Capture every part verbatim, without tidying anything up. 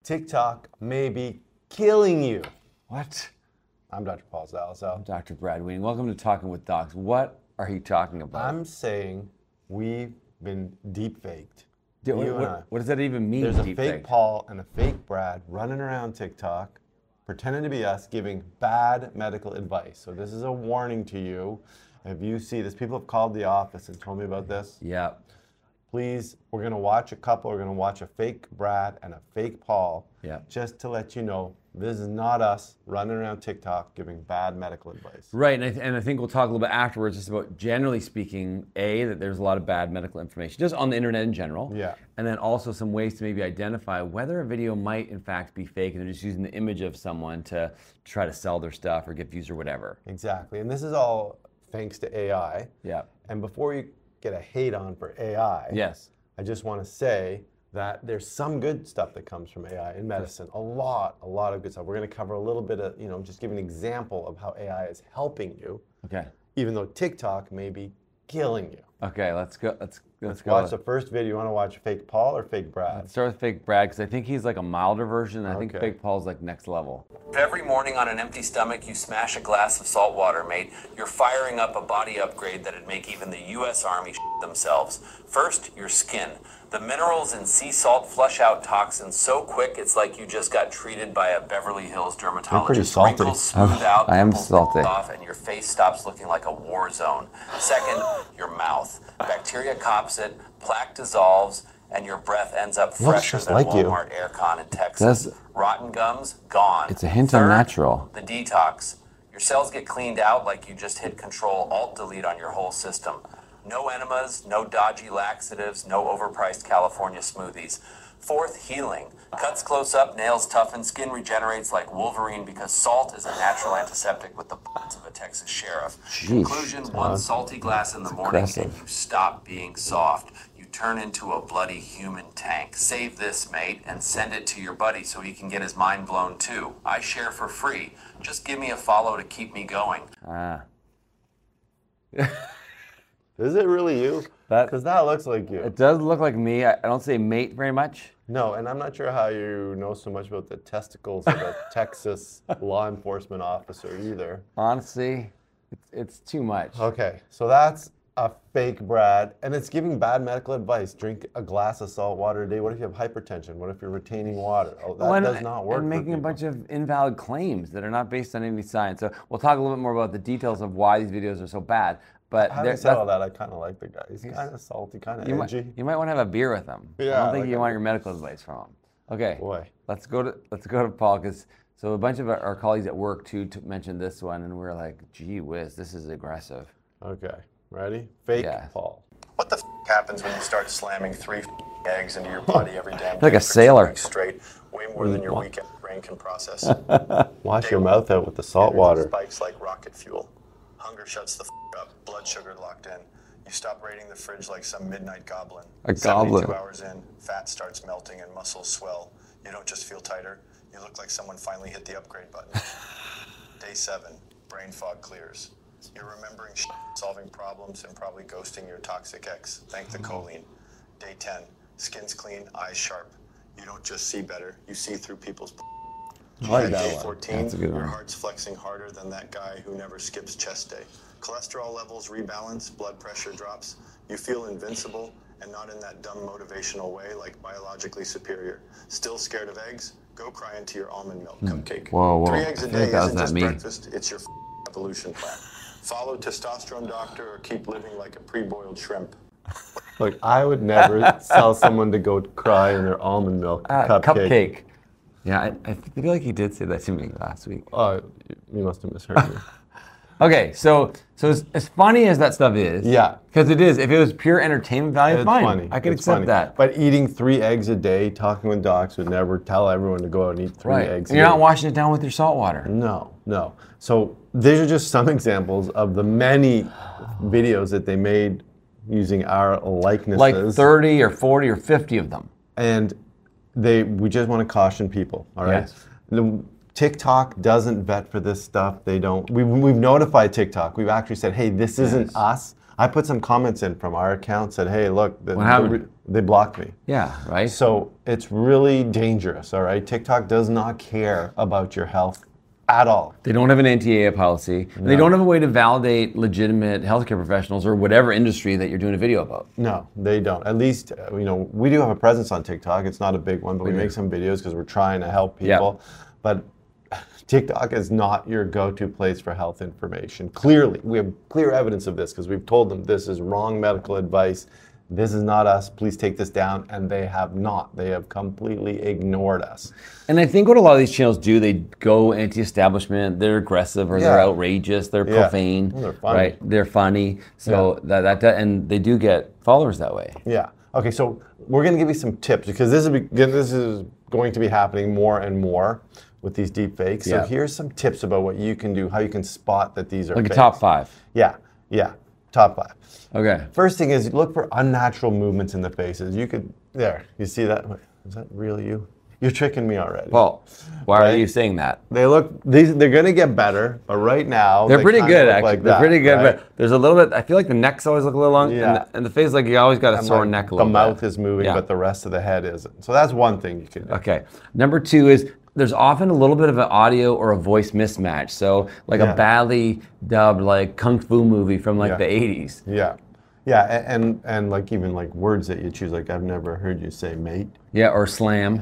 TikTok may be killing you. What? I'm Doctor Paul Zalazal. I'm Doctor Brad Ween. Welcome to Talking with Docs. What are you talking about? I'm saying we've been deep faked. Dude, you what, and I. what, what does that even mean? There's a deep fake faked? Paul and a fake Brad running around TikTok, pretending to be us, giving bad medical advice. So this is a warning to you. If you see this, people have called the office and told me about this. Yeah. Please, we're going to watch a couple. We're going to watch a fake Brad and a fake Paul. Yeah. Just to let you know, this is not us running around TikTok giving bad medical advice. Right, and I, th- and I think we'll talk a little bit afterwards just about, generally speaking, A, that there's a lot of bad medical information, just on the internet in general. Yeah. And then also some ways to maybe identify whether a video might, in fact, be fake, and they're just using the image of someone to try to sell their stuff or get views or whatever. Exactly. And this is all thanks to A I. Yeah. And before you get a hate on for A I, Yes. I just want to say that there's some good stuff that comes from A I in medicine. A lot, a lot of good stuff. We're going to cover a little bit of, you know, just give an example of how A I is helping you, Okay. even though TikTok may be killing you. Okay, let's go. Let's let's, Let's go. watch the first video. You want to watch fake Paul or fake Brad? Let's start with fake Brad, because I think he's like a milder version. And I think Okay. fake Paul's like next level. If every morning on an empty stomach you smash a glass of salt water, mate, you're firing up a body upgrade that'd make even the U S Army shit themselves. First, your skin. The minerals in sea salt flush out toxins so quick it's like you just got treated by a Beverly Hills dermatologist. pretty salty. Wrinkles smooth out, I am pimples salty. off, and your face stops looking like a war zone. Second, your mouth. Bacteria cops it, plaque dissolves, and your breath ends up Looks fresher just than like you. Walmart aircon in Texas. Does- Rotten gums, gone. It's a hint of Third, natural. The detox. Your cells get cleaned out like you just hit Control Alt Delete on your whole system. No enemas, no dodgy laxatives, no overpriced California smoothies. Fourth, healing. Cuts close up, nails toughen, skin regenerates like Wolverine because salt is a natural antiseptic with the bullets of a Texas sheriff. Sheesh. Conclusion, one salty glass in the morning aggressive. and you stop being soft. You turn into a bloody human tank. Save this, mate, and send it to your buddy so he can get his mind blown too. I share for free. Just give me a follow to keep me going. Ah. Is it really you? That- Because that looks like you. It does look like me. I, I don't say mate very much. No, and I'm not sure how you know so much about the testicles of a Texas law enforcement officer either. Honestly, it's, it's too much. Okay, so that's a fake Brad, and it's giving bad medical advice. Drink a glass of salt water a day. What if you have hypertension? What if you're retaining water? Oh, that Well, does not work. And for making a people. bunch of invalid claims that are not based on any science. So we'll talk a little bit more about the details of why these videos are so bad. But Having there- said all that's- that, I kind of like the guy. He's kind of salty, kind of you edgy. might, you might want to have a beer with him. I Yeah, don't think like you a- want your medical advice from him. Okay. Boy. Let's go to let's go to Paul, because so a bunch of our, our colleagues at work too t- mentioned this one, and we're like, gee whiz, this is aggressive. Okay, ready? Fake Yeah. Paul. What the f- happens when you start slamming three f- eggs into your body every damn Like day a for two sailor. weeks straight? Way more than your weekend brain can process. Wash your mouth out with the salt water. Spikes like rocket fuel. Hunger shuts the f- up. Blood sugar locked in. You stop raiding the fridge like some midnight goblin. A seventy-two goblin. hours in, fat starts melting and muscles swell. You don't just feel tighter. You look like someone finally hit the upgrade button. Day seven, brain fog clears. You're remembering shit, solving problems, and probably ghosting your toxic ex. Thank the choline. Day ten, skin's clean, eyes sharp. You don't just see better, you see through people's. I like At that day one. fourteen, That's a good your one. heart's flexing harder than that guy who never skips chest day. Cholesterol levels rebalance, blood pressure drops. You feel invincible and not in that dumb motivational way like biologically superior. Still scared of eggs? Go cry into your almond milk cupcake. Hmm. Whoa, whoa. Three eggs I a feel like day that was isn't not just me. breakfast, it's your evolution plan. Follow testosterone doctor or keep living like a pre-boiled shrimp. Look, I would never tell someone to go cry in their almond milk Uh, cupcake. cupcake. Yeah, I, I feel like he did say that to me last week. Oh, you must have misheard me. Okay, so so as, as funny as that stuff is, Yeah. because it is. If it was pure entertainment value, It's fine. funny. I can It's accept funny. that. But eating three eggs a day, talking with docs, would never tell everyone to go out and eat three Right. eggs And a you're day. not washing it down with your salt water. No, no. So these are just some examples of the many videos that they made using our likenesses. Like thirty or forty or fifty of them. And they, we just want to caution people, all right? Yes. The, TikTok doesn't vet for this stuff. They don't. We've, we've notified TikTok. We've actually said, hey, this isn't Yes. us. I put some comments in from our account, said, hey, look, the, What the happened? re- they blocked me. Yeah, right? So it's really dangerous, all right? TikTok does not care about your health at all. They don't have an anti A I policy. And they don't have a way to validate legitimate healthcare professionals or whatever industry that you're doing a video about. No, they don't. At least, uh, you know, we do have a presence on TikTok. It's not a big one, but we, do. make some videos because we're trying to help Yeah. people. But TikTok is not your go-to place for health information. Clearly, we have clear evidence of this because we've told them this is wrong medical advice. This is not us. Please take this down. And they have not. They have completely ignored us. And I think what a lot of these channels do, they go anti-establishment, they're aggressive or they're Yeah. outrageous, they're Yeah. profane, Well, they're funny. right? They're funny. So that, that that and they do get followers that way. Yeah. Okay, so we're going to give you some tips because this is, be- this is going to be happening more and more with these deep fakes. So Yeah. here's some tips about what you can do, how you can spot that these are Like a fakes. top five. Yeah, yeah, top five. Okay. First thing is look for unnatural movements in the faces. You could, there, you see that? Wait, is that really you? You're tricking me already. Paul, why Right? are you saying that? They look, these, they're going to get better, but right now, They're they pretty kinda good, look actually. like They're that, pretty good, right? but there's a little bit. I feel like the necks always look a little long, Yeah. and, the, and the face, like you always got a And, sore like, neck a the little mouth bit. is moving, Yeah. but the rest of the head isn't. So that's one thing you can do. Okay. Number two is there's often a little bit of an audio or a voice mismatch. So like Yeah. a badly dubbed like kung fu movie from like Yeah. the eighties. Yeah. Yeah, a- and, and like even like words that you choose, like I've never heard you say mate, Yeah, or slam,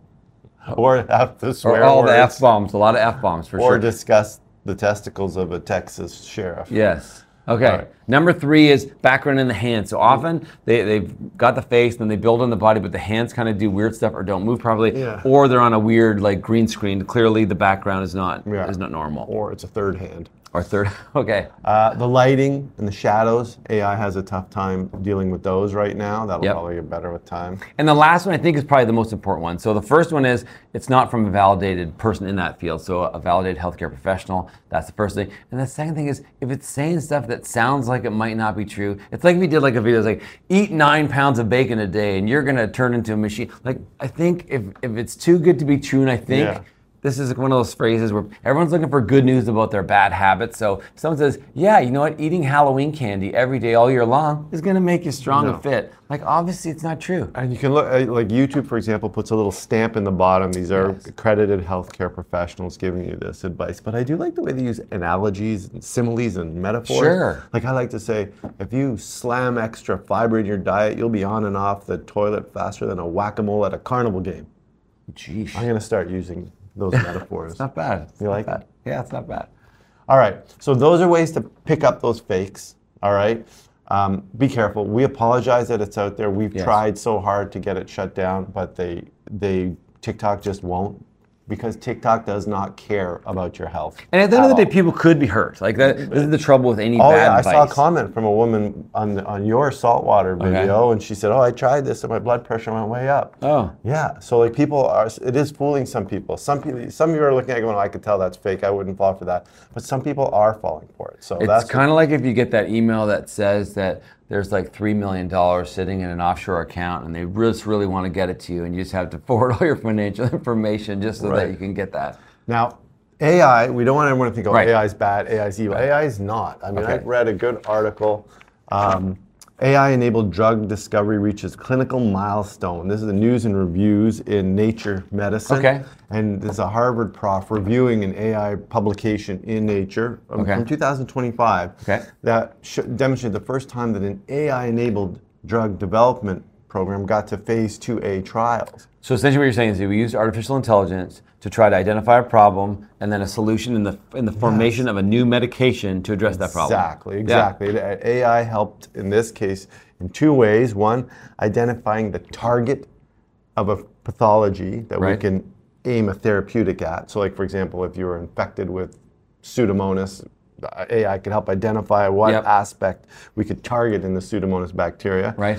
or have the swear or all the words, f bombs. A lot of f bombs for or sure. discuss the testicles of a Texas sheriff. Yes. Okay. All right. Number three is background in the hands. So often they, they've got the face, then they build on the body, but the hands kind of do weird stuff or don't move properly, Yeah. or they're on a weird like green screen. Clearly the background is not Yeah. is not normal. Or it's a third hand. Or third. Okay. Uh, the lighting and the shadows, A I has a tough time dealing with those right now. That'll Yep. probably get better with time. And the last one I think is probably the most important one. So the first one is it's not from a validated person in that field. So a validated healthcare professional, that's the first thing. And the second thing is if it's saying stuff that sounds like it might not be true, it's like if you did like a video that's like eat nine pounds of bacon a day and you're gonna turn into a machine. Like I think if, if it's too good to be true, and I think Yeah. this is one of those phrases where everyone's looking for good news about their bad habits. So if someone says, yeah, you know what, eating Halloween candy every day all year long is gonna make you strong No. and fit. Like obviously it's not true. And you can look, uh, like YouTube, for example, puts a little stamp in the bottom. These are Yes. accredited healthcare professionals giving you this advice. But I do like the way they use analogies and similes and metaphors. Sure. Like I like to say, if you slam extra fiber in your diet, you'll be on and off the toilet faster than a whack-a-mole at a carnival game. Jeez. I'm going to start using those metaphors. It's not bad. It's You not like bad. it? Yeah, it's not bad. All right, so those are ways to pick up those fakes, all right? Um, be careful. We apologize that it's out there. We've Yes. tried so hard to get it shut down, but they, they, TikTok just won't because TikTok does not care about your health. And at the end of the at day, people could be hurt. Like that. This is the trouble with any Oh bad yeah, I advice. saw a comment from a woman on on your saltwater video, and she said, "Oh, I tried this, and my blood pressure went way up." Oh. Yeah, so like people are, it is fooling some people. Some people, some of you are looking at it going, "I could tell that's fake. I wouldn't fall for that." But some people are falling for it. So It's that's kind of like if you get that email that says that there's like three million dollars sitting in an offshore account and they just really want to get it to you and you just have to forward all your financial information just so Right. that you can get that. Now, A I, we don't want everyone to think, oh, Right. A I is bad, A I is evil. A I is not. I mean, I Okay. read a good article. Um, A I-enabled drug discovery reaches clinical milestone. This is the news and reviews in Nature Medicine. Okay. And this is a Harvard prof reviewing an A I publication in Nature um, Okay. from two thousand twenty-five Okay. that sh- demonstrated the first time that an A I-enabled drug development program got to phase two A trials. So essentially what you're saying is that we use artificial intelligence to try to identify a problem and then a solution in the in the formation of a new medication to address that problem. Exactly, exactly. The A I helped in this case in two ways. One, identifying the target of a pathology that we Right. can aim a therapeutic at. So like, for example, if you were infected with Pseudomonas, the A I could help identify what Yep. aspect we could target in the Pseudomonas bacteria. Right.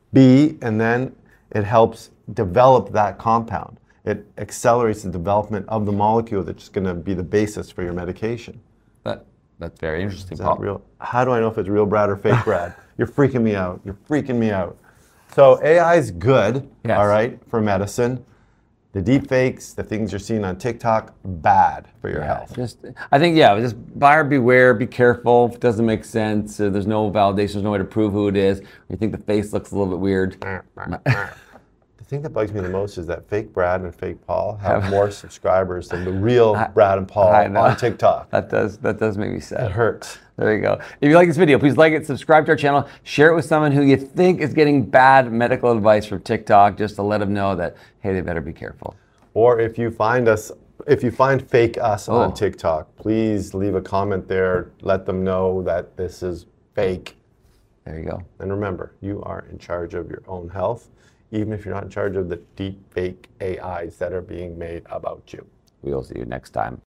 B, and then it helps develop that compound. It accelerates the development of the molecule that's going to be the basis for your medication. That that's very interesting, Is Paul. that real? How do I know if it's real Brad or fake Brad? You're freaking me out. You're freaking me out. So A I is good, Yes. all right, for medicine, The deep fakes, the things you're seeing on TikTok, bad for your Yeah, health. just, I think, yeah, just buyer beware, be careful. If it doesn't make sense, uh, there's no validation, there's no way to prove who it is. You think the face looks a little bit weird. The thing that bugs me the most is that fake Brad and fake Paul have more subscribers than the real Brad and Paul I know. on TikTok. That does that does make me sad. It hurts. There you go. If you like this video, please like it, subscribe to our channel, share it with someone who you think is getting bad medical advice from TikTok, just to let them know that, hey, they better be careful. Or if you find us, if you find fake us Oh. on TikTok, please leave a comment there. Let them know that this is fake. There you go. And remember, you are in charge of your own health, even if you're not in charge of the deep fake A Is that are being made about you. We will see you next time.